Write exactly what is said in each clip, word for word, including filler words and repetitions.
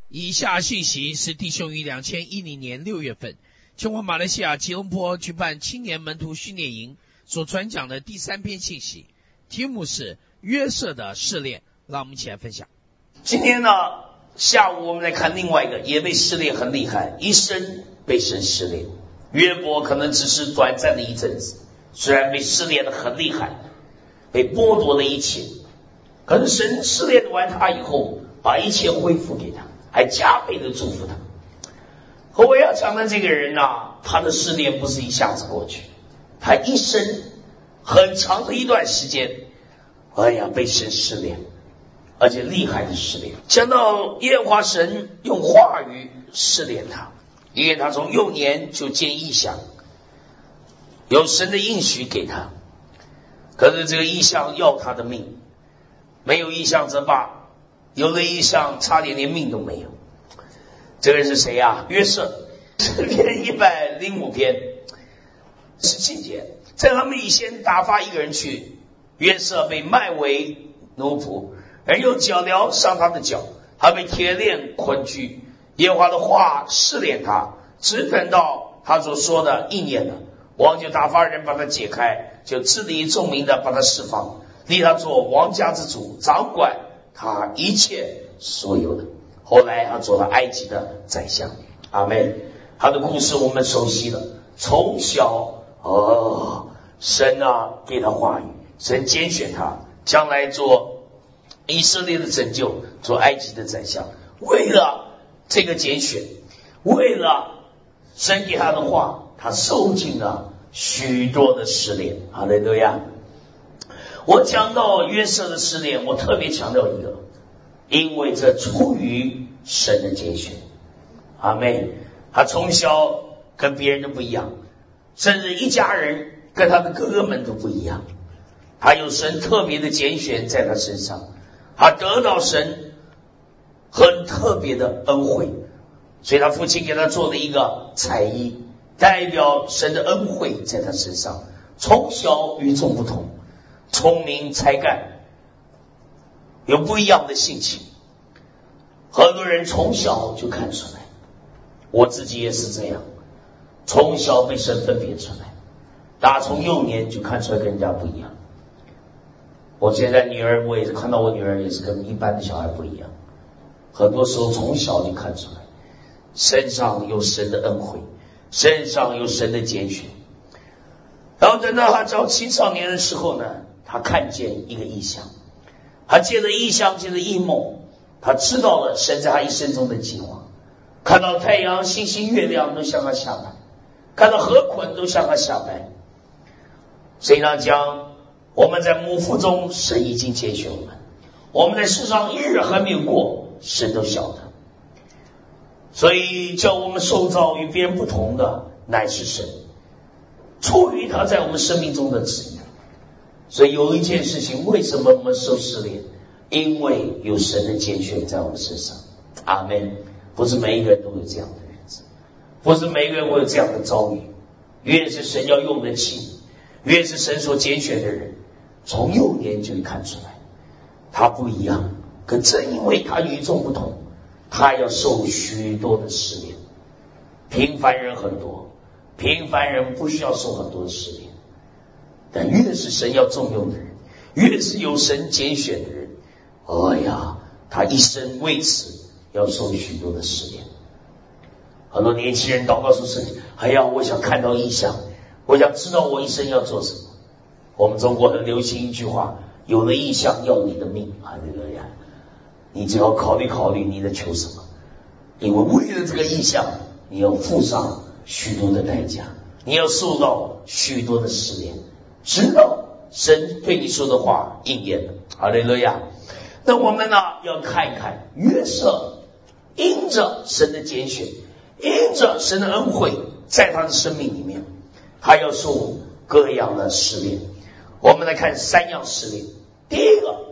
以下信息是弟兄于二零一零年六月份前往马来西亚吉隆坡举办青年门徒训练营所传讲的第三篇信息，题目是约瑟的试炼。让我们一起来分享。 今天呢，下午我们来看另外一个也被试炼很厉害，一生被神试炼。约伯可能只是短暂的一阵子，虽然被试炼的很厉害，被剥夺了一切，可是神试炼完他以后，把一切恢复给他，还加倍的祝福他。和我要讲的这个人呢、啊，他的试炼不是一下子过去，他一生很长的一段时间，哎呀，被神试炼，而且厉害的试炼。讲到耶和华神用话语试炼他，因为他从幼年就见异象，有神的应许给他，可是这个异象要他的命，没有异象则罢，有了异象差点连命都没有。这个人是谁呀、啊？约瑟。诗篇一百零五篇十七节，在他们以前打发一个人去，约瑟被卖为奴仆，人用脚镣伤他的脚，他被铁链捆拘。耶和华的话试炼他，只等到他所说的应验了，王就打发人把他解开，就治理众民的把他释放，立他做王家之主，掌管他一切所有的。后来他做了埃及的宰相。阿们。他的故事我们熟悉了，从小哦，神啊给他话语，神拣选他，将来做以色列的拯救，做埃及的宰相。为了这个拣选，为了神给他的话，他受尽了许多的试炼。哈利路亚。我讲到约瑟的试炼，我特别强调一个，因为这出于神的拣选。阿们。他从小跟别人都不一样，甚至一家人跟他的哥哥们都不一样，他有神特别的拣选在他身上，他得到神很特别的恩惠，所以他父亲给他做了一个彩衣，代表神的恩惠在他身上。从小与众不同，聪明才干，有不一样的性情，很多人从小就看出来，我自己也是这样，从小被神分别出来，打从幼年就看出来跟人家不一样。我现在女儿，我也是看到我女儿也是跟一般的小孩不一样，很多时候从小就看出来，身上有神的恩惠，身上有神的拣选。然后等到他到青少年的时候呢，他看见一个异象，他借着异象，借着异梦，他知道了神在他一生中的计划。看到太阳、星星、月亮都向他下拜，看到河捆都向他下拜。所以他讲，我们在母腹中，神已经拣选我们，我们在世上一日还没有过，神都晓得。所以叫我们受造与别人不同的乃是神，出于他在我们生命中的旨意。所以有一件事情，为什么我们受试炼？因为有神的拣选在我们身上。阿们。不是每一个人都有这样的日子，不是每一个人会有这样的遭遇。越是神要用的器，越是神所拣选的人，从幼年就会看出来他不一样。可正因为他与众不同，他要受许多的试炼。平凡人很多，平凡人不需要受很多的试炼，但越是神要重用的人，越是有神拣选的人，哎呀，他一生为此要受许多的试炼。很多年轻人祷告说神，哎呀，我想看到异象，我想知道我一生要做什么。我们中国很流行一句话，有了异象要你的命。哈利路亚。你只要考虑考虑你在求什么，因为为了这个异象，你要付上许多的代价，你要受到许多的试炼，直到神对你说的话应验了。哈利路亚。那我们呢，要看一看约瑟因着神的拣选，因着神的恩惠，在他的生命里面，他要受各样的试炼。我们来看三样试炼。第一个，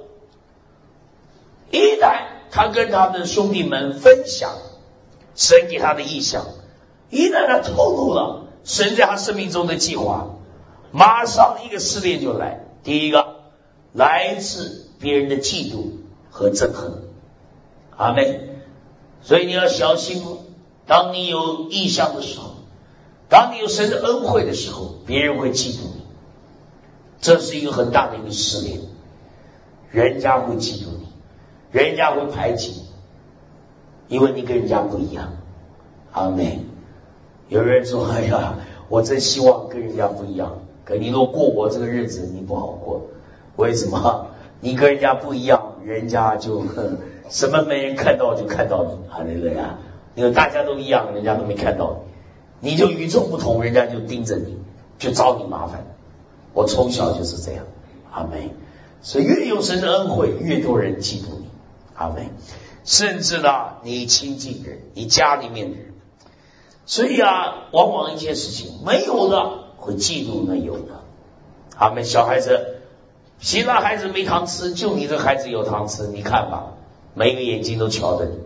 一旦他跟他的兄弟们分享神给他的异象，一旦他透露了神在他生命中的计划，马上一个试炼就来。第一个，来自别人的嫉妒和憎恨。阿们。 所以你要小心哦，当你有异象的时候，当你有神的恩惠的时候，别人会嫉妒你，这是一个很大的一个试炼，人家会嫉妒你，人家会排挤你，因为你跟人家不一样。阿们。有人说，哎呀，我真希望跟人家不一样，可你若过我这个日子你不好过。为什么？你跟人家不一样，人家就哼什么没人看到就看到你，哈利路亚。因为大家都一样，人家都没看到你，你就与众不同，人家就盯着你，就找你麻烦。我从小就是这样，阿们。所以越有神的恩惠，越多人嫉妒你，阿们。甚至呢，你亲近人，你家里面的人。所以啊，往往一件事情没有的会嫉妒那有的。阿们。小孩子，其他孩子没糖吃，就你这孩子有糖吃，你看吧，每个眼睛都瞧着你。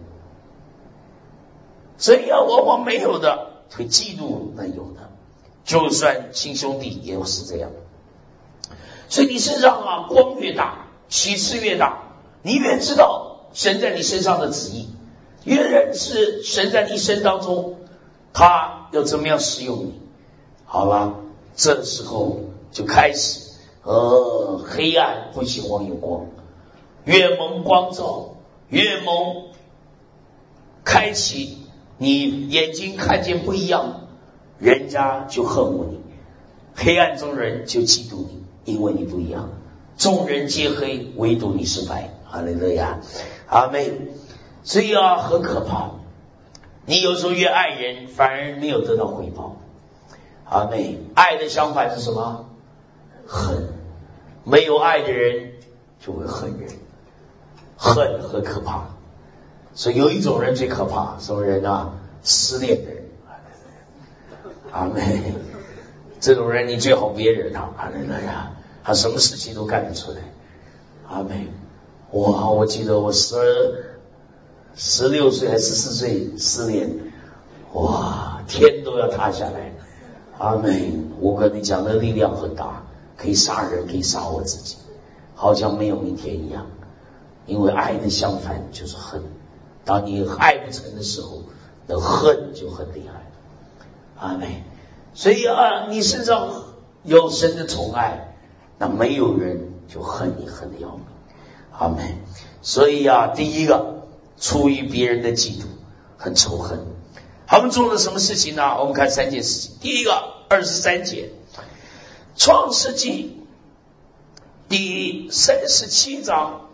所以啊，往往没有的会嫉妒那有的，就算亲兄弟也是这样。所以你身上啊，光越大，启示越大，你越知道神在你身上的旨意，越认识神在你一生当中他要怎么样使用你。好了，这时候就开始呃，黑暗不喜欢有光，越蒙光照，越蒙开启你眼睛看见不一样，人家就恨恶你，黑暗中人就嫉妒你，因为你不一样。众人皆黑，唯独你是白。哈利路亚，阿们。所以啊，很可怕。你有时候越爱人，反而没有得到回报。阿们。爱的相反是什么？恨。没有爱的人就会恨人，恨很可怕。所以有一种人最可怕，什么人啊？失恋的人。阿们。这种人你最好别惹他。阿门呀，他什么事情都干得出来。阿们。哇，我记得我十十六岁还十四岁失恋，哇，天都要塌下来。阿们。我跟你讲，那力量很大，可以杀人，可以杀我自己，好像没有明天一样。因为爱的相反就是恨，当你爱不成的时候，那恨就很厉害。阿们。所以啊，你身上有神的宠爱，那没有人就恨你恨得要命。阿们。所以啊，第一个出于别人的嫉妒，很仇恨。他们做了什么事情呢？我们看三件事情。第一个，二十三节，创世纪第三十七章，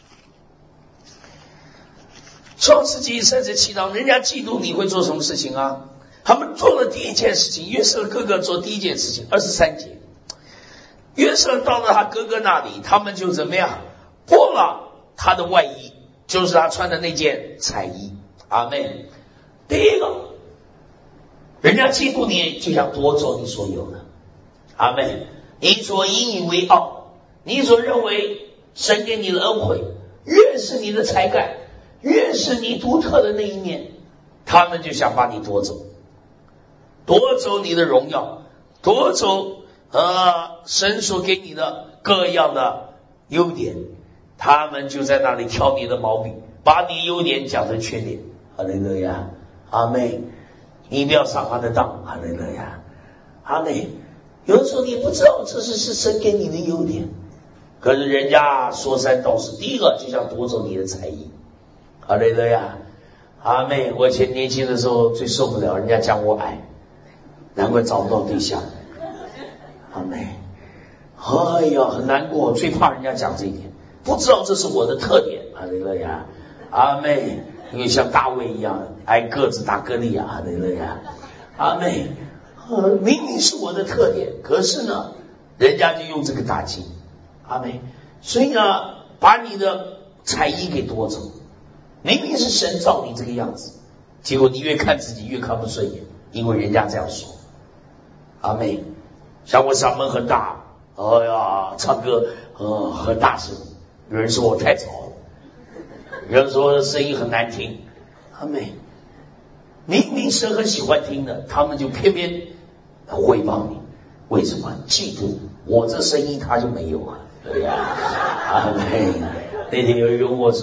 创世纪三十七章，人家嫉妒你会做什么事情啊？他们做了第一件事情，约瑟哥哥做第一件事情。二十三节，约瑟到了他哥哥那里，他们就怎么样？剥了他的外衣，就是他穿的那件彩衣。阿们。第一个，人家嫉妒你，就想夺走你所有的。阿们。你所引以为傲，你所认为神给你的恩惠，越是你的才干，越是你独特的那一面，他们就想把你夺走，夺走你的荣耀，夺走呃神所给你的各样的优点，他们就在那里挑你的毛病，把你优点讲成缺点。哈利路亚，阿们。你不要上他的当。哈利路亚，阿们。有的时候你不知道这是是神给你的优点，可是人家说三道四，第一个就想夺走你的才艺。哈利路亚，阿们。我以前年轻的时候最受不了人家讲我矮，难怪找不到对象。阿们。哎呀，很难过，最怕人家讲这一点，不知道这是我的特点。哈利路亚，阿们。因为像大卫一样矮个子打歌利亚。哈利路亚，阿们。呃，明明是我的特点，可是呢，人家就用这个打击。阿们。所以呢，把你的才艺给夺走。明明是神造你这个样子，结果你越看自己越看不顺眼，因为人家这样说。阿们。像我嗓门很大，哎呀，唱歌呃很大声，有人说我太吵了，有人说声音很难听。阿们。明明神很喜欢听的，他们就偏偏回报你。为什么？嫉妒我这声音他就没有啊。对呀，阿们。那天有人问我说，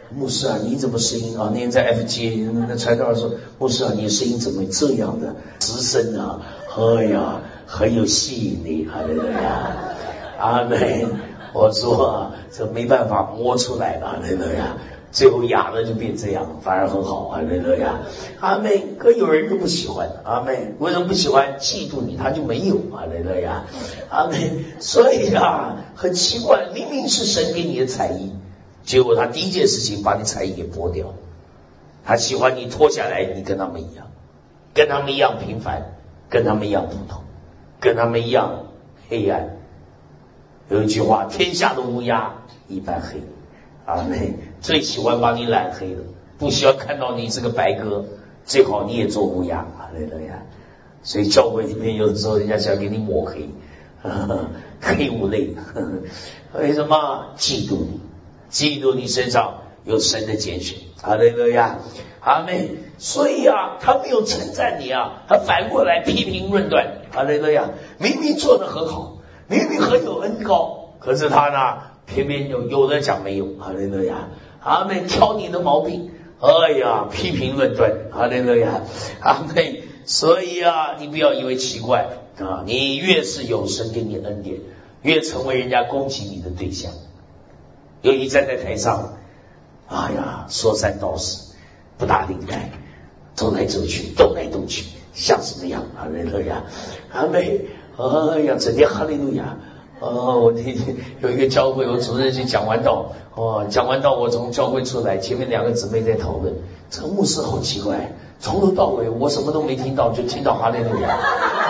牧师啊，你怎么声音啊？那天在 F G 那传道说，牧师啊，你声音怎么这样的直声啊？哎呀，很有吸引力，哈利路亚，阿门。我说啊，这没办法摸出来了，哈利路亚。最后哑了就变这样，反而很好，哈利路亚，阿门。可有人就不喜欢，阿门。为什么不喜欢？嫉妒你，他就没有，哈利路亚，阿门。所以啊，很奇怪，明明是神给你的才艺，结果他第一件事情把你才艺给剥掉。他喜欢你脱下来，你跟他们一样，跟他们一样平凡，跟他们一样普通，跟他们一样黑暗。有一句话，天下的乌鸦一般黑，阿门。最喜欢把你染黑了，不需要看到你是个白鸽，最好你也做乌鸦，哈利路亚。所以教会里面有的时候人家想给你抹黑，呵呵黑五类，呵呵为什么？嫉妒你，嫉妒你身上有神的拣选，哈利路亚，阿们。所以啊，他没有称赞你啊，他反过来批评论断，哈利路亚。明明做得很好，明明很有恩膏，可是他呢，偏偏有有的讲没有，哈利路亚。阿们，挑你的毛病，哎呀，批评论断，哈利路亚，阿们。所以啊，你不要以为奇怪啊，你越是有神给你恩典，越成为人家攻击你的对象。尤其站在台上，哎呀，说三道四，不打领带，走来走去，动来动去，像什么样？哈利路亚，阿们，哎呀，整天哈利路亚。哦，我那天有一个教会，我主任去讲完道，哦，讲完道我从教会出来，前面两个姊妹在讨论，这个牧师好奇怪，从头到尾我什么都没听到，就听到哈利路亚。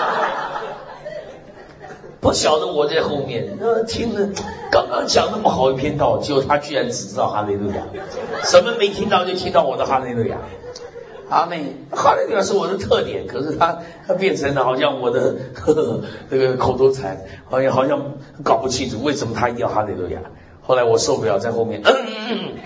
不晓得我在后面，呃，听了刚刚讲那么好一篇道，结果他居然只知道哈利路亚，什么没听到就听到我的哈利路亚。阿妹，哈利路亚是我的特点，可是他他变成了好像我的呵呵这个口头禅，好像好像搞不清楚为什么他一定要哈利路亚。后来我受不了，在后面，嗯嗯嗯，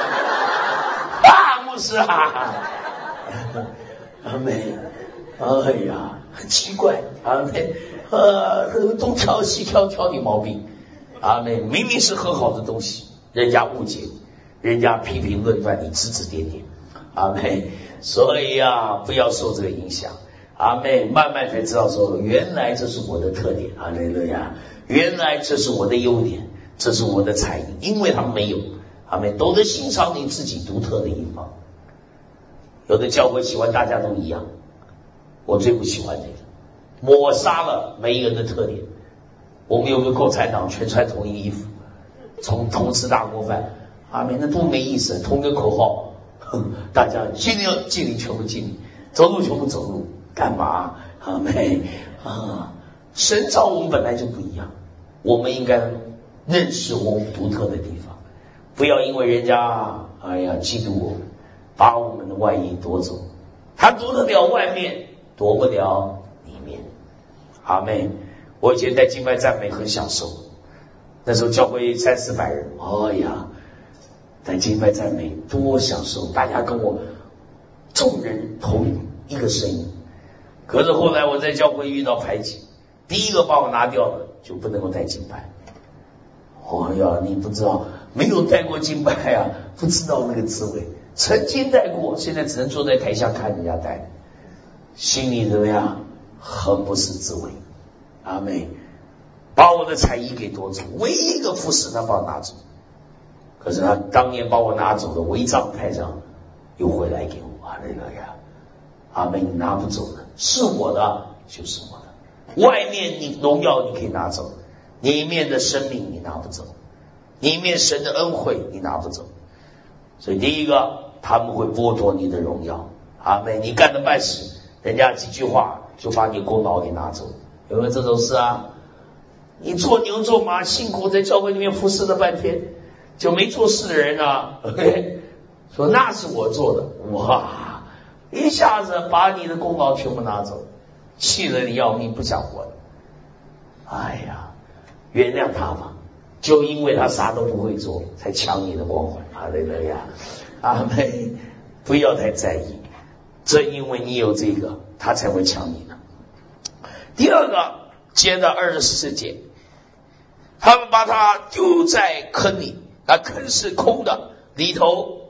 啊，牧师啊，阿妹，哎呀，很奇怪，阿妹，呃，东挑西挑，挑你毛病，阿妹，明明是很好的东西，人家误解你，人家批评论断你，指指点点，阿妹。所以啊，不要受这个影响，阿妹，慢慢才知道说，原来这是我的特点，哈利路亚，原来这是我的优点，这是我的才艺，因为他们没有，阿妹，懂得欣赏你自己独特的一方。有的教会喜欢大家都一样，我最不喜欢这个，抹杀了每一个人的特点。我们有个共产党全穿同一衣服，从同吃大锅饭，阿妹，那多没意思，同个口号。大家尽量尽力全部尽力，走路全部走路，干嘛？阿妹啊！神造我们本来就不一样，我们应该认识我们独特的地方，不要因为人家哎呀嫉妒我们，把我们的外衣夺走。他夺得了外面，夺不了里面。阿妹，我以前在敬拜赞美很享受，那时候教会三四百人，哎呀。在敬拜赞美多享受，大家跟我众人同一个声音。可是后来我在教会遇到排挤，第一个把我拿掉了，就不能够带敬拜。哦呀，你不知道，没有带过敬拜啊，不知道那个滋味。曾经带过，现在只能坐在台下看人家带，心里怎么样？很不是滋味。阿妹，把我的才艺给夺走，唯一一个服侍他把我拿走。可是他当年把我拿走的违章派上又回来给我，哈利路亚，阿妹，你拿不走的，是我的就是我的。外面你荣耀你可以拿走，里面的生命你拿不走，里面神的恩惠你拿不走。所以第一个，他们会剥夺你的荣耀，阿妹，你干的办事，人家几句话就把你功劳给拿走，有没有这种事啊？你做牛做马辛苦在教会里面服侍了半天，就没做事的人啊，说那是我做的，哇，一下子把你的功劳全部拿走，气得你要命，不想活了。哎呀，原谅他吧，就因为他啥都不会做，才抢你的光环。哈利路亚，阿妹，不要太在意，正因为你有这个，他才会抢你的。第二个，接着二十四节，他们把他丢在坑里。那坑是空的，里头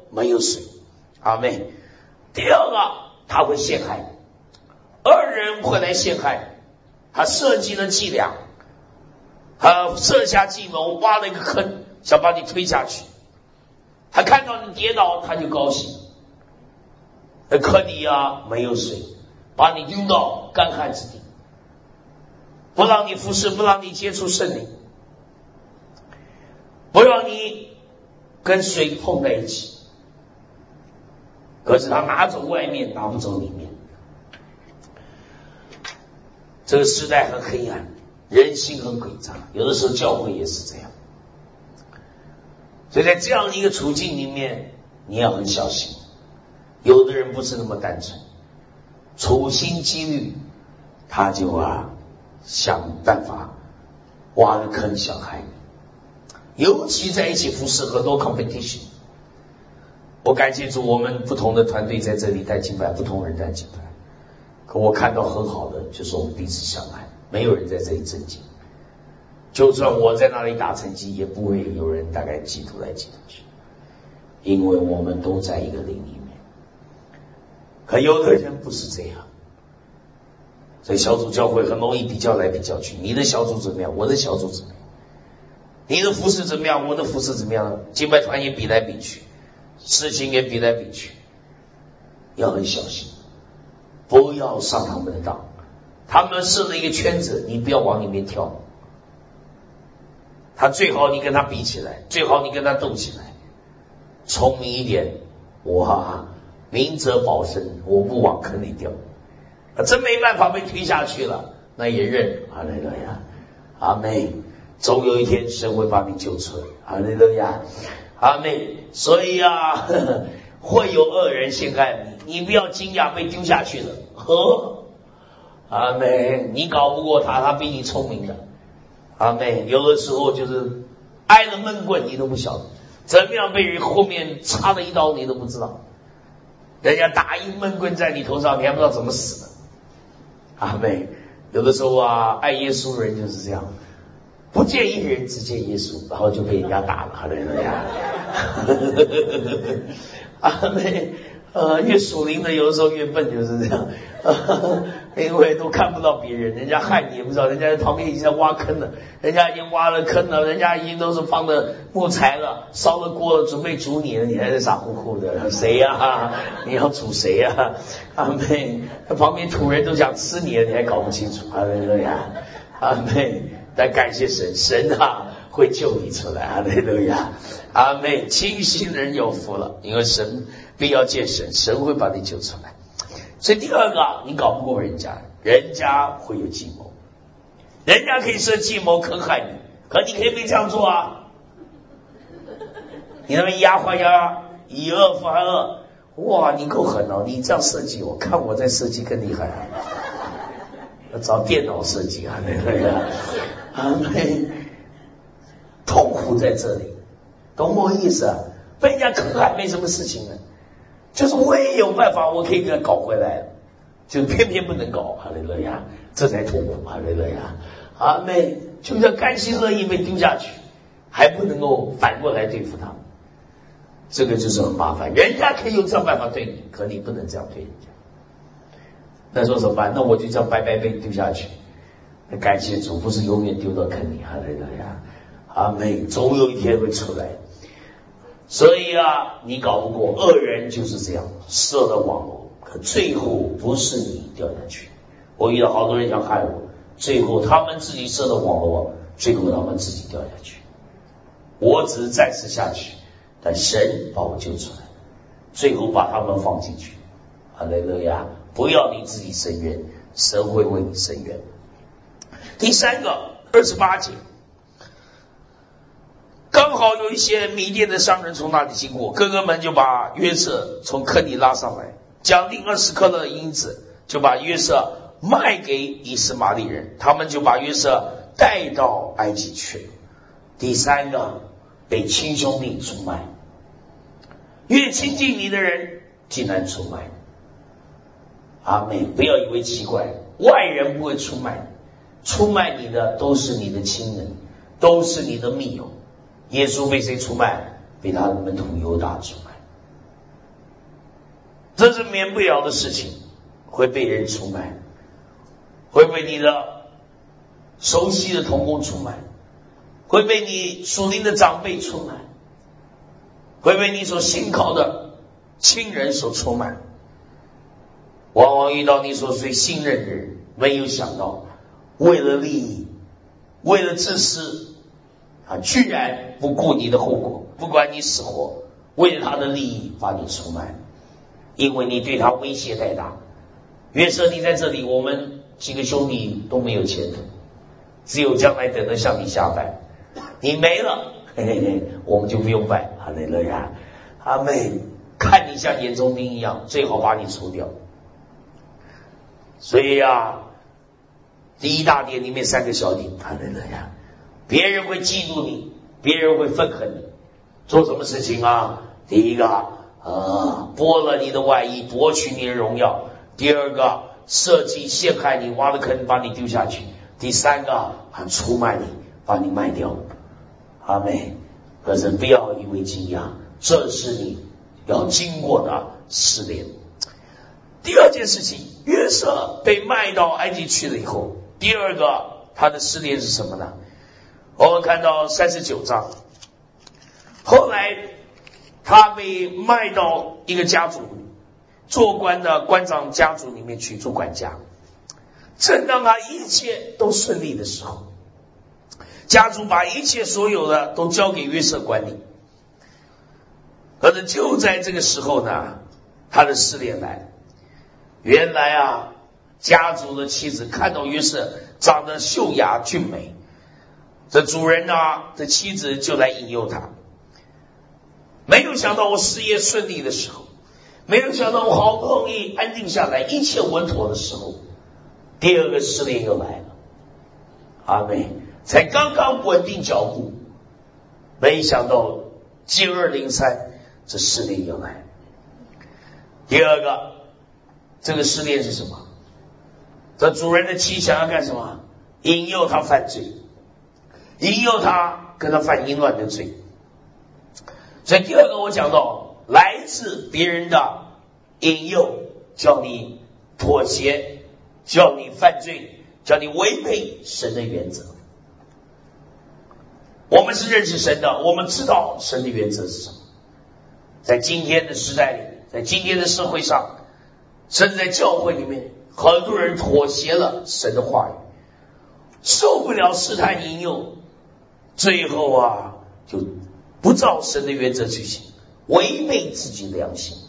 没有水。阿们。第二个，他会陷害，二人会来陷害，他设计了伎俩，他设下计谋，挖了一个坑，想把你推下去。他看到你跌倒，他就高兴。那坑里啊没有水，把你丢到干旱之地，不让你服侍，不让你接触圣灵，不让你跟水碰在一起。可是他拿走外面，拿不走里面。这个时代很黑暗，人心很诡诈，有的时候教会也是这样。所以在这样一个处境里面，你要很小心。有的人不是那么单纯，处心积虑，他就啊想办法挖个坑想害你。尤其在一起服侍很多 competition。我感谢主，我们不同的团队在这里带敬拜，不同人带敬拜。可我看到很好的，就是我们彼此相爱，没有人在这里争竞。就算我在那里打成绩，也不会有人大概嫉妒来嫉妒去，因为我们都在一个灵里面。可有的人不是这样，所以小组教会很容易比较来比较去，你的小组怎么样，我的小组怎么样，你的服侍怎么样，我的服侍怎么样，敬拜团也比来比去，事情也比来比去，要很小心，不要上他们的当。他们设了一个圈子，你不要往里面跳。他最好你跟他比起来，最好你跟他斗起来，聪明一点，哇，明哲保身，我不往坑里掉。真没办法被推下去了，那也认。哈利路亚，阿们。总有一天神会把你救出来。哈利路亚，阿们。所以啊，呵呵，会有恶人陷害你，你不要惊讶被丢下去了。呵，阿们，你搞不过他，他比你聪明的。阿们，有的时候就是挨了闷棍，你都不晓得怎么样被人后面插了一刀，你都不知道。人家打一闷棍在你头上，你还不知道怎么死的。阿们，有的时候啊，爱耶稣的人就是这样，不见一人只见耶稣，然后就被人家打了。哈利路亚，阿们。呃，越属灵的有的时候越笨，就是这样，呃、因为都看不到别人，人家害你也不知道，人家在旁边已经在挖坑了，人家已经挖了坑了，人家已经都是放的木材了，烧了锅了，准备煮你了，你还在傻乎乎的，谁呀、啊？你要煮谁呀、啊？阿妹，旁边土人都想吃你了，你还搞不清楚。阿妹呀，阿妹，但感谢神，神啊会救你出来。阿妹路亚，阿妹，清心人有福了，因为神。必要见神，神会把你救出来。所以第二个，你搞不过人家，人家会有计谋，人家可以设计谋坑害你，可你可以没这样做啊。你那边压花压，以恶还恶，哇，你够狠哦！你这样设计，我看我在设计更厉害，要找电脑设计啊，对不对啊？啊，痛苦在这里，懂我意思啊？被人家坑害没什么事情呢。就是我也有办法，我可以给他搞回来，就偏偏不能搞。哈利路亚，这才痛苦。哈利路亚，阿妹，就叫甘心乐意被丢下去，还不能够反过来对付他，这个就是很麻烦。人家可以用这样办法对你，可你不能这样对人家。那说怎么办？那我就这样白白被丢下去。那感谢主，不是永远丢到坑里。哈利路亚，阿妹，总有一天会出来。所以啊，你搞不过恶人就是这样设了网络，可最后不是你掉下去。我遇到好多人想害我，最后他们自己设的网络，最后他们自己掉下去。我只是暂时下去，但神把我救出来，最后把他们放进去。哈利路亚！不要你自己伸冤，神会为你伸冤。第三个，二十八节。刚好有一些米甸的商人从那里经过，哥哥们就把约瑟从坑里拉上来，将另二十克的银子就把约瑟卖给以实玛利人，他们就把约瑟带到埃及去。第三个，被亲兄弟出卖，越亲近你的人竟然出卖。阿们，不要以为奇怪，外人不会出卖，出卖你的都是你的亲人，都是你的密友。耶稣被谁出卖？被他的门徒犹大出卖。 这是免不了的事情，会被人出卖，会被你的熟悉的同工出卖，会被你属灵的长辈出卖，会被你所信靠的亲人所出卖。往往遇到你所最信任的人，没有想到为了利益，为了自私啊，居然不顾你的后果，不管你死活，为了他的利益把你出卖，因为你对他威胁太大。约瑟，你在这里，我们几个兄弟都没有前途，只有将来等着向你下拜。你没了，嘿嘿嘿，我们就不用拜。哈利路亚，阿妹，看你像眼中钉一样，最好把你除掉。所以啊，第一大点里面三个小点，哈利路亚，别人会嫉妒你，别人会愤恨你，做什么事情啊？第一个啊，剥了你的外衣，夺取你的荣耀；第二个，设计陷害你，挖了坑把你丢下去；第三个啊，出卖你，把你卖掉。阿妹，可是不要以为惊讶，这是你要经过的试炼。第二件事情，约瑟被卖到埃及去了以后，第二个他的试炼是什么呢？我们看到三十九章，后来他被卖到一个家族做官的官长家族里面去做管家。正当他一切都顺利的时候，家族把一切所有的都交给约瑟管理。可是就在这个时候呢，他的试炼来了。原来啊，家族的妻子看到约瑟长得秀雅俊美，这主人啊的妻子就来引诱他。没有想到我事业顺利的时候，没有想到我好不容易安定下来，一切稳妥的时候，第二个试炼又来了。阿妹，才刚刚稳定脚步，没想到接二连三，这试炼又来。第二个，这个试炼是什么？这主人的妻想要干什么？引诱他犯罪，引诱他跟他犯淫乱的罪。所以第二个我讲到，来自别人的引诱，叫你妥协，叫你犯罪，叫你违背神的原则。我们是认识神的，我们知道神的原则是什么。在今天的时代里，在今天的社会上，甚至在教会里面，很多人妥协了神的话语，受不了试探引诱，最后啊就不照神的原则去行，违背自己的良心。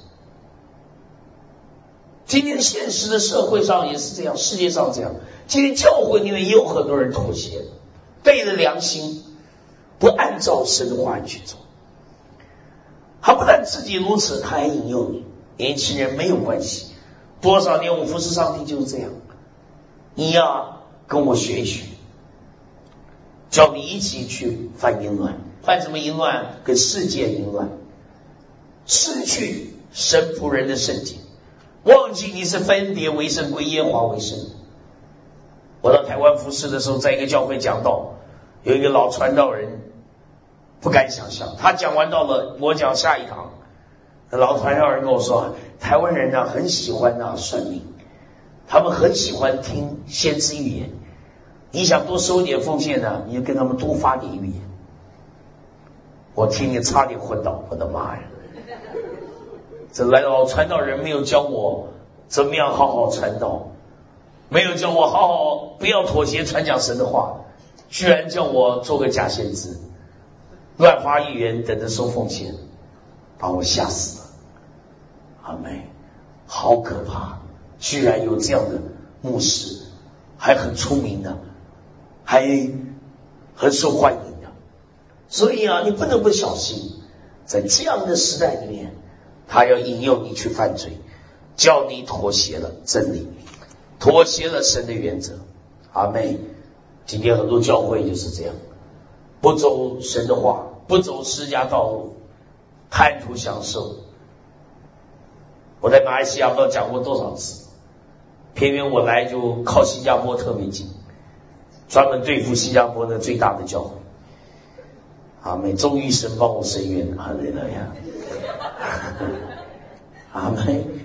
今天现实的社会上也是这样，世界上这样，今天教会里面也有很多人妥协，背着良心，不按照神的话语去做。他不但自己如此，他还引诱你。年轻人没有关系，多少年我服侍上帝就是这样，你呀跟我学一学，叫你一起去犯淫乱。犯什么淫乱？跟世界淫乱，失去神仆人的圣洁，忘记你是分别为圣，归耶和华为圣。我到台湾服侍的时候，在一个教会讲道，有一个老传道人，不敢想象，他讲完到了，我讲下一堂，老传道人跟我说，台湾人呢很喜欢呢算命，他们很喜欢听先知预言，你想多收点奉献呢，你就跟他们多发点预言。我听你差点昏倒，我的妈呀！这来老传道人没有教我怎么样好好传道，没有教我好好不要妥协传讲神的话，居然叫我做个假先知，乱发预言，等着收奉献，把我吓死了。阿妹，好可怕！居然有这样的牧师，还很出名的，还很受欢迎的。所以啊，你不能不小心，在这样的时代里面，他要引诱你去犯罪，叫你妥协了真理，妥协了神的原则。阿妹，今天很多教会就是这样，不走神的话，不走释迦道路，贪图享受。我在马来西亚不知道讲过多少次，偏偏我来就靠新加坡特别近，专门对付新加坡的最大的教会。阿妹，终于神帮我伸冤，哈利路亚！阿妹，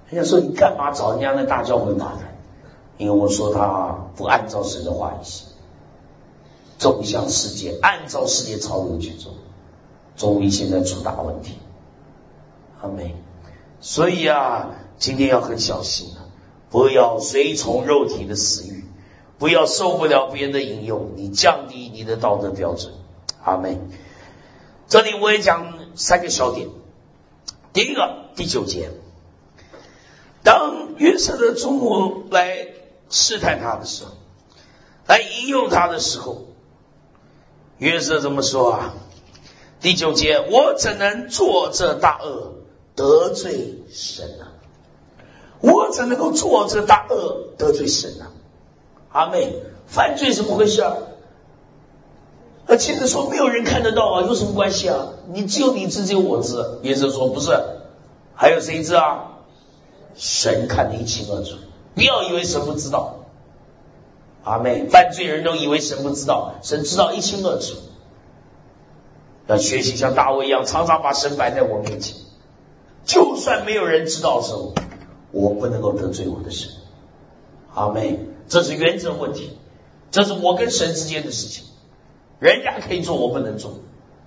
人家说你干嘛找人家那大教会麻烦？因为我说他不按照神的话语行，纵向世界，按照世界潮流去做，终于现在出大问题。阿们。所以啊，今天要很小心啊，不要随从肉体的私欲，不要受不了别人的引诱，你降低你的道德标准。阿们。这里我也讲三个小点。第一个，第九节，当约瑟的祖母来试探他的时候，来引诱他的时候，约瑟怎么说啊？第九节，我怎能做这大恶得罪神啊？我怎能够做这大恶得罪神啊？阿妹，犯罪怎么回事啊？那接着说没有人看得到啊，有什么关系啊？你只有你知，只有我知。约瑟说不是，还有谁知啊？神看得一清二楚，不要以为神不知道。阿妹，犯罪人都以为神不知道，神知道一清二楚。要学习像大卫一样，常常把神摆在我面前，就算没有人知道的时候，我不能够得罪我的神。阿妹，这是原则问题，这是我跟神之间的事情，人家可以做，我不能做。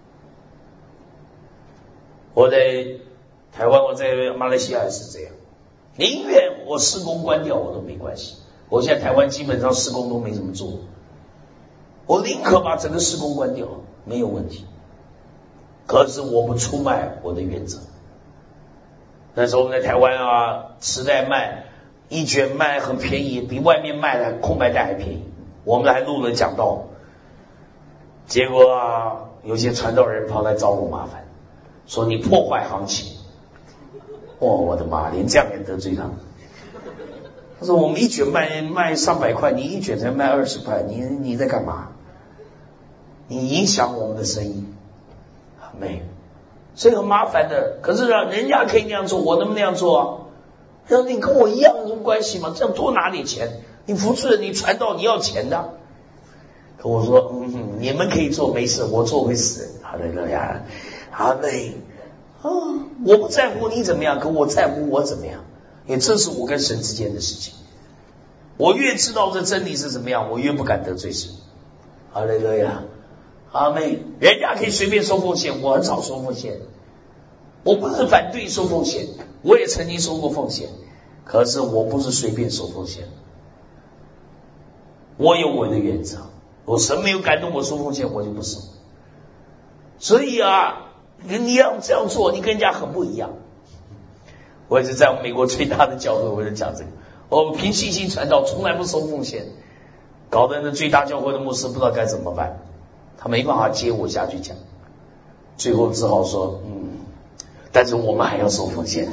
我在台湾，我在马来西亚也是这样，宁愿我施工关掉我都没关系。我现在台湾基本上施工都没怎么做，我宁可把整个施工关掉，没有问题。可是我不出卖我的原则。那时候我们在台湾啊，磁带卖一卷卖很便宜，比外面卖的空白带还便宜，我们还录了讲道。结果啊，有些传道人跑来找我麻烦，说你破坏行情。哦，我的妈，连这样也得罪他。他说我们一卷卖卖上百块，你一卷才卖二十块，你你在干嘛？你影响我们的生意。没，所以很麻烦的。可是啊，人家可以那样做，我能不能那样做啊？他说你跟我一样有什么关系吗？这样多拿点钱，你服侍你传道你要钱的。可我说嗯，你们可以做没事，我做会死。好的了呀，阿妹啊，我不在乎你怎么样，可我在乎我怎么样，因为这是我跟神之间的事情。我越知道这真理是怎么样，我越不敢得罪神。好的了呀。阿妹，人家可以随便收奉献，我很少收奉献。我不是反对收奉献，我也曾经收过奉献，可是我不是随便收奉献。我有我的原则，我神没有感动我收奉献，我就不收。所以啊，你要这样做，你跟人家很不一样。我也是在美国最大的教会，我就讲这个，我们凭信心传道，从来不收奉献，搞得那最大教会的牧师不知道该怎么办。他没办法接我下去讲，最后只好说嗯，但是我们还要收奉献。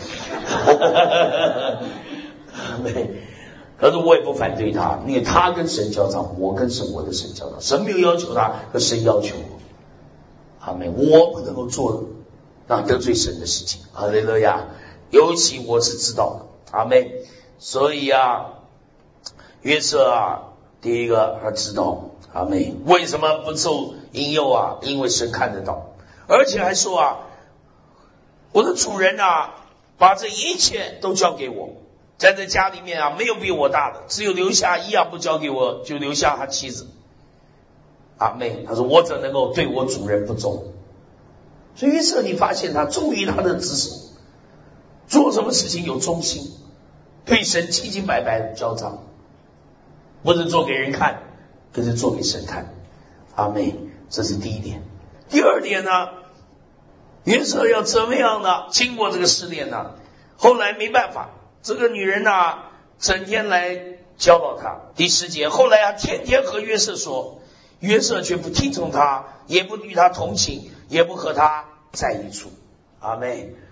可是我也不反对他，因为他跟神交账，我跟神我的神交账，神没有要求他，可神要求我。阿们，我不能够做那得罪神的事情。哈利路亚，尤其我是知道的。阿们，所以啊，约瑟啊，第一个他知道。阿们，为什么不受引诱啊？因为神看得到，而且还说啊，我的主人啊，把这一切都交给我，在这家里面啊，没有比我大的，只有留下一样不交给我，就留下他妻子。阿们，他说我怎能够对我主人不忠？所以约瑟，你发现他忠于他的职守，做什么事情有忠心，对神清清白白的交账，不是做给人看，可是做给神看。阿们，这是第一点。第二点呢，约瑟要怎么样呢？经过这个试炼呢，后来没办法，这个女人呢，整天来教导他。第十节，后来啊，天天和约瑟说，约瑟却不听从他，也不与他同情，也不和他在一处。阿们。